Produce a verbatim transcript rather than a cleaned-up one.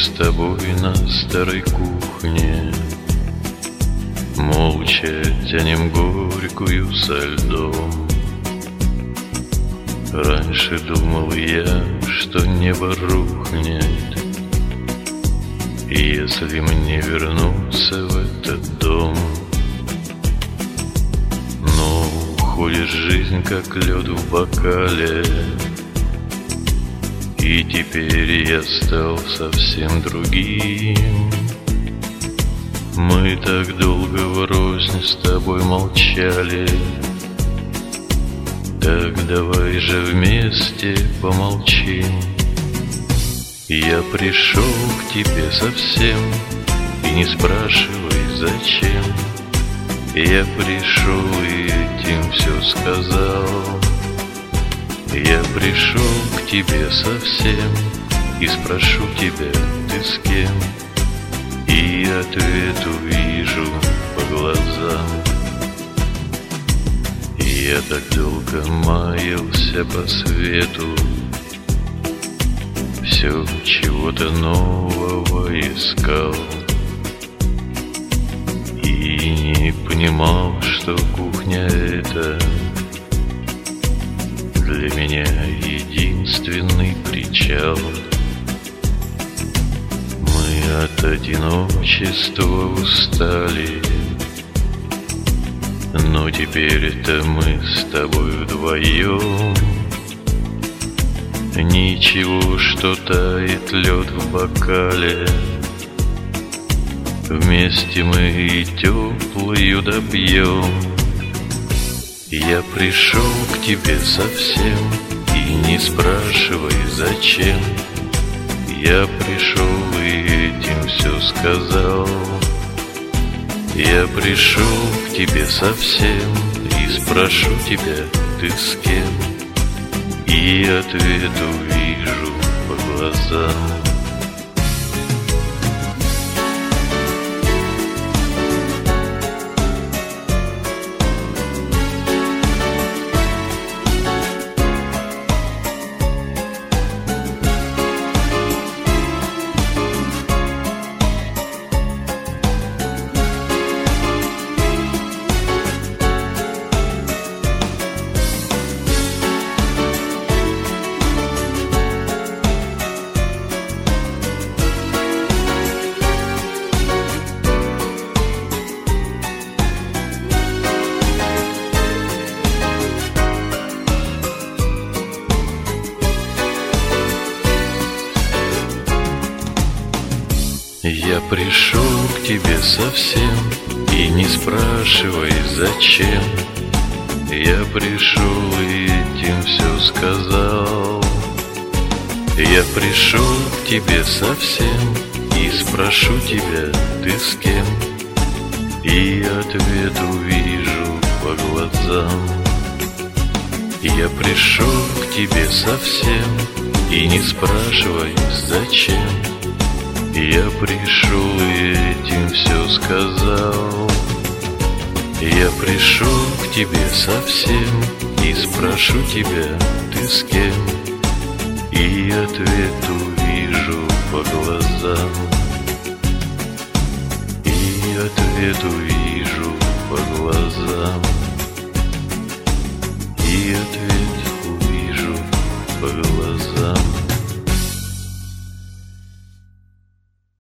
с тобой на старой кухне, молча тянем горькую со льдом. Раньше думал я, что небо рухнет, если мне вернуться в этот дом. Но уходит жизнь, как лед в бокале, и теперь я стал совсем другим. Мы так долго врознь с тобой молчали, так давай же вместе помолчим. Я пришел к тебе совсем, и не спрашивай зачем. Я пришел и этим все сказал. Я пришел к тебе совсем, и спрошу тебя, ты с кем? И ответ увижу по глазам. Я так долго маялся по свету, все чего-то нового искал, и не понимал, что кухня эта для меня единственный причал. Мы от одиночества устали, но теперь-то мы с тобой вдвоем. Ничего, что тает лед в бокале, вместе мы и теплую допьем. Я пришел к тебе совсем, и не спрашивай зачем. Я пришел и этим все сказал. Я пришел к тебе совсем, и спрошу тебя, ты с кем? И ответ увижу по глазам. Я пришел к тебе совсем, и не спрашивай зачем. Я пришел и этим все сказал. Я пришел к тебе совсем, и спрошу тебя, ты с кем? И ответ увижу по глазам. Я пришел к тебе совсем, и не спрашивай зачем. Я пришел и этим все сказал. Я пришел к тебе совсем, и спрошу тебя, ты с кем? И ответ увижу по глазам. И ответ увижу по глазам. И ответ